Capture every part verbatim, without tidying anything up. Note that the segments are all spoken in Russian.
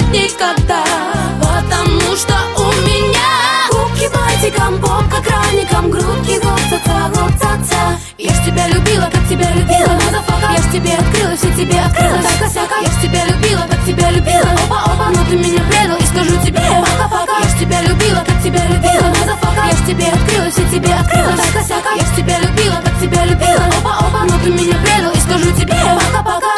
никогда. Потому что у меня губки бантиком, попка краником, грудки гоп-ца-ца, гоп-ца-ца. Я ж тебя любила, как тебя любила, мазафака. Я ж тебе открыла, все тебе открыла, так-косяка. Я ж тебя любила, как тебя любила, опа-опа. Но ты меня предал и скажу тебе пока-пока. Я ж тебя любила, как тебя любила, мазафака. Я ж тебе открыла, все тебе открыла, так-косяка. Я ж тебя любила, как тебя любила, опа-опа. Но ты меня предал и скажу тебе пока-пока.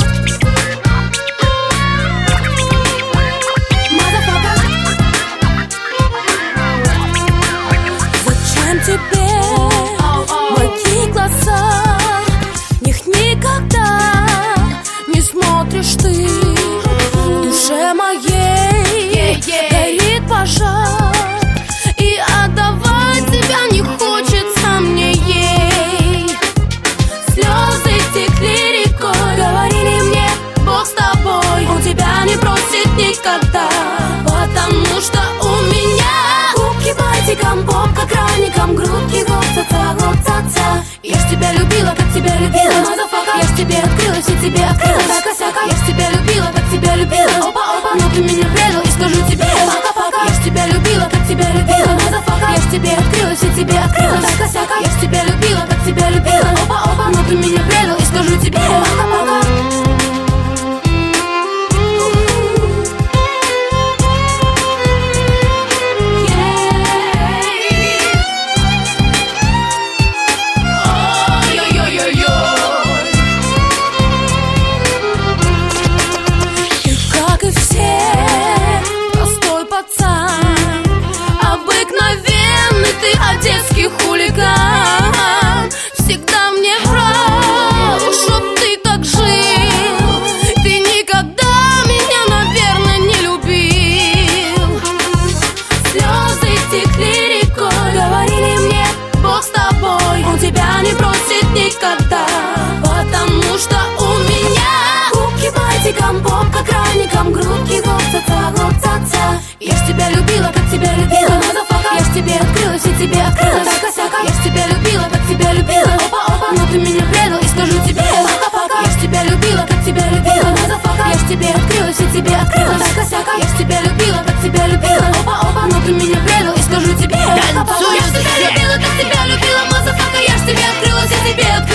Тебе мои глаза, в них никогда не смотришь ты. В душе моей горит пожар, и отдавать тебя не хочется мне ей. Слезы текли рекой, говорили мне, Бог с тобой, он тебя не бросит никогда. Потому что у меня губки бантиком, попка краником, грудки гоп-ца-ца, гоп-ца-ца. Я ж тебя любила, как тебя любила, мазафака. Я ж тебе открыла, все тебе открыла, так-косяка. Я ж тебя любила, как тебя любила, опа-опа. Но ты меня предал и скажу тебе пока-пока. Я ж тебя любила, как тебя любила, мазафака. Я ж тебе открыла, все тебе открыла, так-косяка. Я ж тебя любила, как тебя любила, опа-опа. Но ты меня предал и скажу тебе пока-пока. Обыкновенный ты, одесский хулиган. Всегда мне врал, чтоб ты так жил. Ты никогда меня, наверное, не любил. Слезы текли рекой, говорили мне, Бог с тобой, он тебя не бросит никогда. Потому что у меня губки бантиком, попка краником, грудки гоп-ца-ца, гоп-ца-ца. Я ж тебя любила, как тебя любила, мазафака. Я ж тебе открыла, все тебе открыла, так-косяка. Я ж тебя любила, как тебя любила, опа-опа. Но ты меня предал и скажу тебе пока-пока. Я ж тебя любила, как тебя любила, мазафака. Я ж тебе открыла, все тебе открыла, так-косяка. Я ж тебя любила, как тебя любила, опа-опа. Но ты меня предал и скажу тебе пока-пока. Я ж тебя любила, как тебя любила, мазафака. Я ж тебе открыла, все тебе открыла.